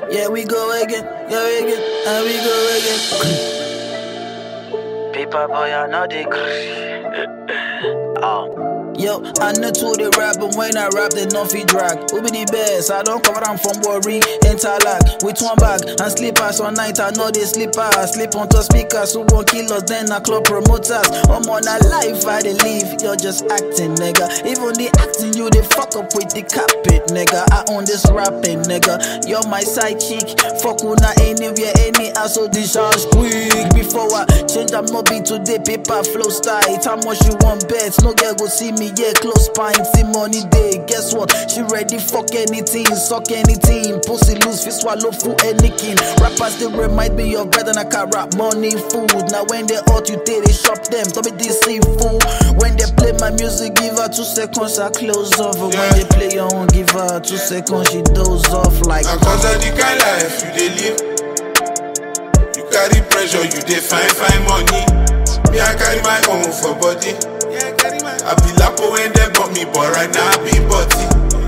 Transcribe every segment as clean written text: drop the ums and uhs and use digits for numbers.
Yeah, we go again, and we go again. Paper boy, I know they Yo, I know to the rap, but when I rap, they not feel drag. Who be the best? I don't cover them from worry, enter lag. With one bag and slippers all night, I know they sleep on to speakers, who won't kill us, then I club promoters. I'm on a life, I they live, you're just acting, nigga. Even the acting, you they fuck up with the carpet, nigga. I own this rapping, nigga. You're my side chick, fuck una anywhere, any so discharge quick. Before I change, I'm not be today, paper flow style. How much you want bets? No girl go see me. Yeah, close pine, see money day. Guess what? She ready, fuck anything, suck anything. Pussy loose, fi swallow food, anything. Rappers, they remind me of bread and I can rap money, food. Now when they hot, you take they shop them. Don't be deceitful. When they play my music, give her 2 seconds, I close off. When they play your own, give her 2 seconds, she doze off like. Now cause of the kind life you dey live, you carry pressure, you dey find money. Me, I carry my own for body. I be lapo when they got me, but right now I be body.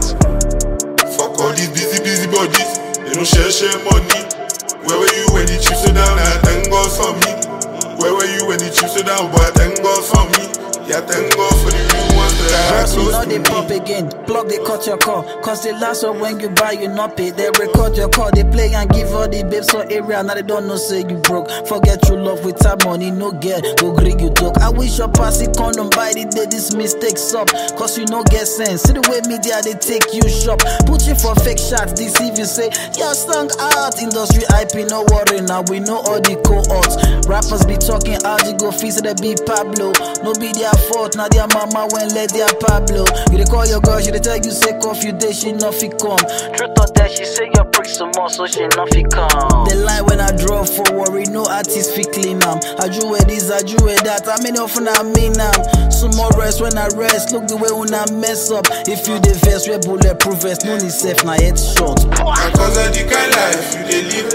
Fuck all these busy bodies, they don't share money. Where were you when the chips are down? I thank God for me. Where were you when the chips are down? But I thank God for me. Yeah, thank God for the real ones that I have close know to they me. pop again, plug they cut your call. Cause the last one when you buy you not pay. They record your call, they play and give all the babes for area. Now they don't know say you broke. Forget true love with time money, no get go gree you dog. I wish your passy condom by the day this mistakes up. Cause you no get sense. See the way media they take you shop. Put you for fake shots, deceive you say your song out. Industry IP, no worry now we know all the cohorts. Rappers be talking how you go feel they be Pablo. No be their fault, now their mama when let their Pablo. You dey call your girl, she dey tell you say cough you day, she not fit come. Truth or that, she say your prick some more, so she not fit come. The line when I draw for worry, no artist fit clean am. I drew with this, I drew with that. I mean often I mean some more rest when I rest. Look the way when I mess up. If you the vest, we bulletproof vest. No need safe, now head short. Cause of the kind life you dey live,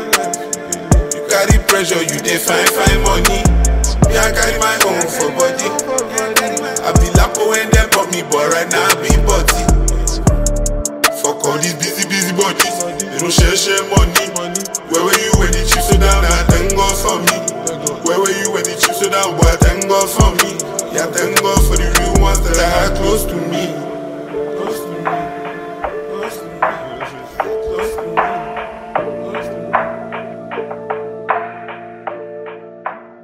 you carry pressure, you dey find money. Me, I carry my own for body. I be lapo when they got me, but right now I be body. Fuck all these busy bodies, they don't share money. Where were you when the chips are down? I thank God for me. Where were you when the chips are down? But I thank God for me. Yeah, thank God for the real ones that I had close to me.